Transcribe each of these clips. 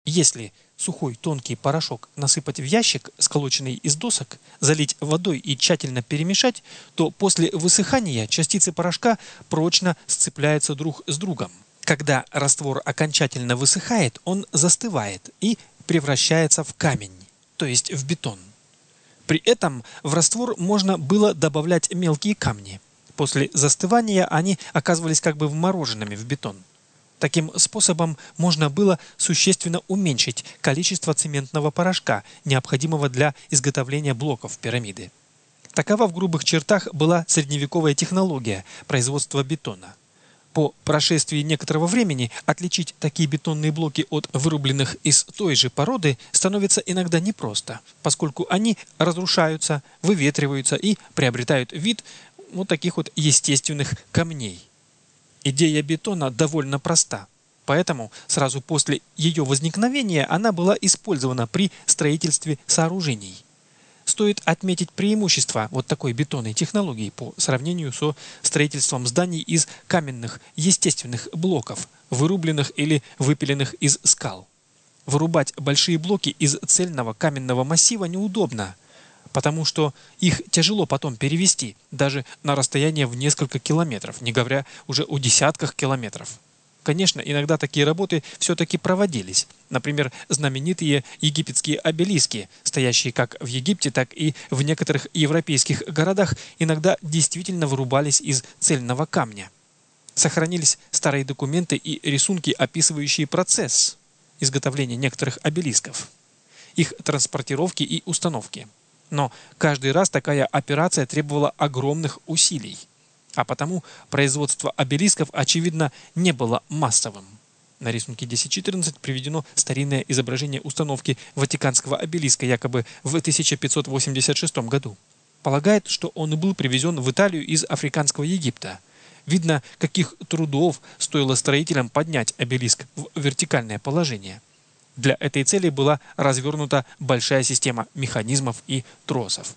Если сухой тонкий порошок насыпать в ящик, сколоченный из досок, залить водой и тщательно перемешать, то после высыхания частицы порошка прочно сцепляются друг с другом. Когда раствор окончательно высыхает, он застывает и превращается в камень, то есть в бетон. При этом в раствор можно было добавлять мелкие камни. После застывания они оказывались как бы вмороженными в бетон. Таким способом можно было существенно уменьшить количество цементного порошка, необходимого для изготовления блоков пирамиды. Такова в грубых чертах была средневековая технология производства бетона. По прошествии некоторого времени отличить такие бетонные блоки от вырубленных из той же породы становится иногда непросто, поскольку они разрушаются, выветриваются и приобретают вид вот таких вот естественных камней. Идея бетона довольно проста, поэтому сразу после ее возникновения она была использована при строительстве сооружений. Стоит отметить преимущество вот такой бетонной технологии по сравнению со строительством зданий из каменных естественных блоков, вырубленных или выпиленных из скал. Вырубать большие блоки из цельного каменного массива неудобно, потому что их тяжело потом перевести даже на расстояние в несколько километров, не говоря уже о десятках километров. Конечно, иногда такие работы все-таки проводились. Например, знаменитые египетские обелиски, стоящие как в Египте, так и в некоторых европейских городах, иногда действительно вырубались из цельного камня. Сохранились старые документы и рисунки, описывающие процесс изготовления некоторых обелисков, их транспортировки и установки. Но каждый раз такая операция требовала огромных усилий, а потому производство обелисков, очевидно, не было массовым. На рисунке 10.14 приведено старинное изображение установки Ватиканского обелиска якобы в 1586 году. Полагает, что он был привезен в Италию из африканского Египта. Видно, каких трудов стоило строителям поднять обелиск в вертикальное положение. Для этой цели была развернута большая система механизмов и тросов.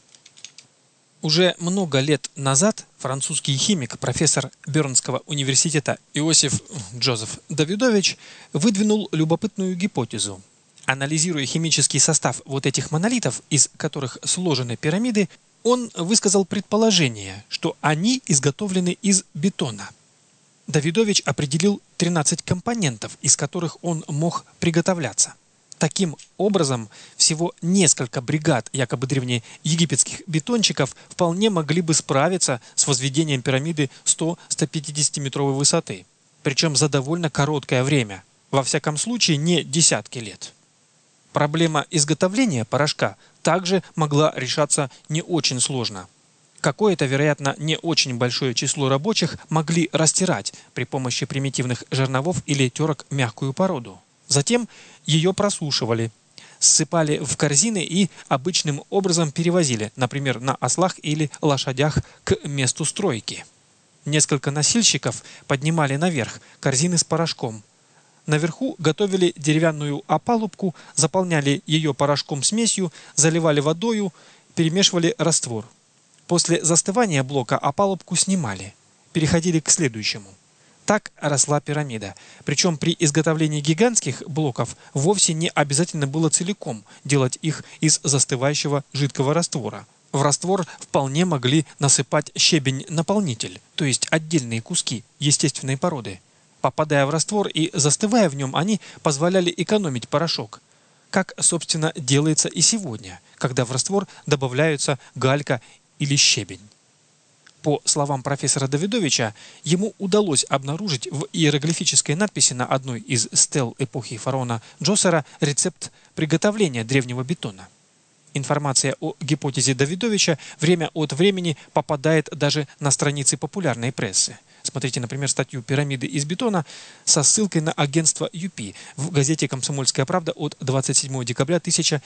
Уже много лет назад французский химик, профессор Бернского университета Иосиф Джозеф Давидович выдвинул любопытную гипотезу. Анализируя химический состав вот этих монолитов, из которых сложены пирамиды, он высказал предположение, что они изготовлены из бетона. Давидович определил 13 компонентов, из которых он мог приготовляться. Таким образом, всего несколько бригад якобы древнеегипетских бетонщиков вполне могли бы справиться с возведением пирамиды 100-150 метровой высоты, причем за довольно короткое время, во всяком случае не десятки лет. Проблема изготовления порошка также могла решаться не очень сложно. Какое-то, вероятно, не очень большое число рабочих могли растирать при помощи примитивных жерновов или терок мягкую породу. Затем ее просушивали, ссыпали в корзины и обычным образом перевозили, например, на ослах или лошадях к месту стройки. Несколько носильщиков поднимали наверх корзины с порошком. Наверху готовили деревянную опалубку, заполняли ее порошком-смесью, заливали водою, перемешивали раствор. После застывания блока опалубку снимали, переходили к следующему. Так росла пирамида. Причем при изготовлении гигантских блоков вовсе не обязательно было целиком делать их из застывающего жидкого раствора. В раствор вполне могли насыпать щебень-наполнитель, то есть отдельные куски естественной породы. Попадая в раствор и застывая в нем, они позволяли экономить порошок. Как, собственно, делается и сегодня, когда в раствор добавляются галька или щебень. По словам профессора Давидовича, ему удалось обнаружить в иероглифической надписи на одной из стел эпохи фараона Джосера рецепт приготовления древнего бетона. Информация о гипотезе Давидовича время от времени попадает даже на страницы популярной прессы. Смотрите, например, статью «Пирамиды из бетона» со ссылкой на агентство ЮПИ в газете «Комсомольская правда» от 27 декабря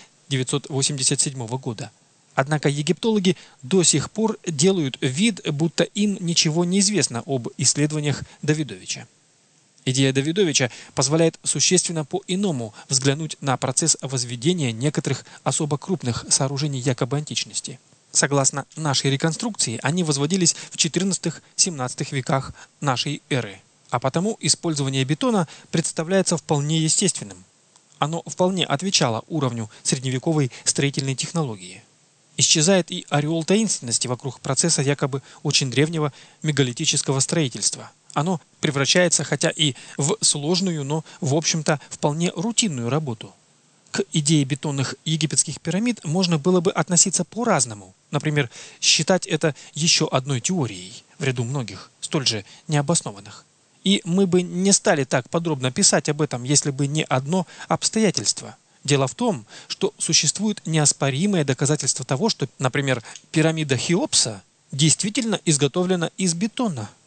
1987 года. Однако египтологи до сих пор делают вид, будто им ничего не известно об исследованиях Давидовича. Идея Давидовича позволяет существенно по-иному взглянуть на процесс возведения некоторых особо крупных сооружений якобы античности. Согласно нашей реконструкции, они возводились в XIV-XVII веках нашей эры, а потому использование бетона представляется вполне естественным. Оно вполне отвечало уровню средневековой строительной технологии. Исчезает и ореол таинственности вокруг процесса якобы очень древнего мегалитического строительства. Оно превращается хотя и в сложную, но в общем-то вполне рутинную работу. К идее бетонных египетских пирамид можно было бы относиться по-разному. Например, считать это еще одной теорией в ряду многих, столь же необоснованных. И мы бы не стали так подробно писать об этом, если бы не одно обстоятельство. Дело в том, что существует неоспоримое доказательство того, что, например, пирамида Хеопса действительно изготовлена из бетона.